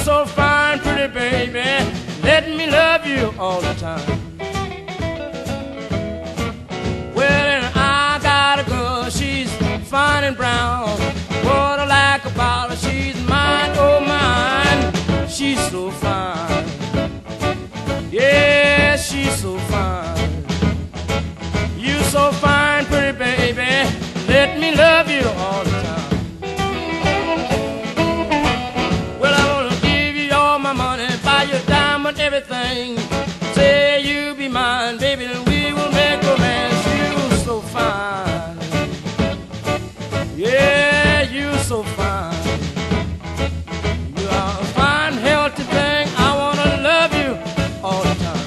so fine, pretty baby. Let me love you all the time. Well, and I got a girl, she's fine and brown. What I like about her, she's mine, oh mine. She's so fine. Yeah, she's so fine. You so fine, pretty baby. Let me love you all the time. Well, I wanna give you all my money, buy you diamond, everything. Say you be mine, baby, and we will make romance. You so fine. Yeah, you so fine. You are a fine, healthy thing. I wanna love you all the time.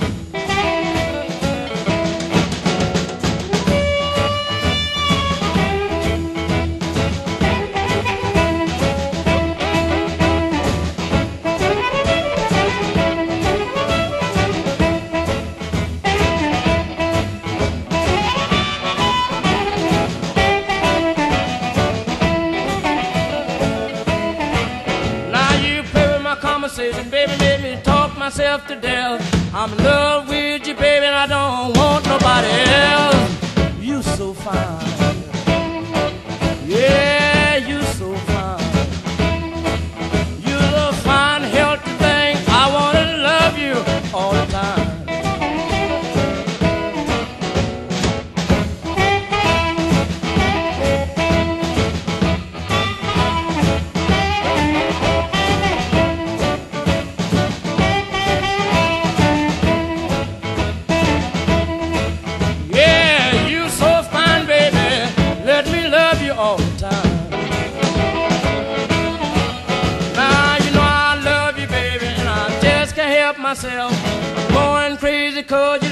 Conversation, baby, made me talk myself to death. I'm in love with you, baby, and I don't want nobody else. You so fine. Yeah, you so fine. You're a fine, healthy thing. I want to love you all the time. All the time. Now you know I love you, baby, and I just can't help myself. I'm going crazy 'cause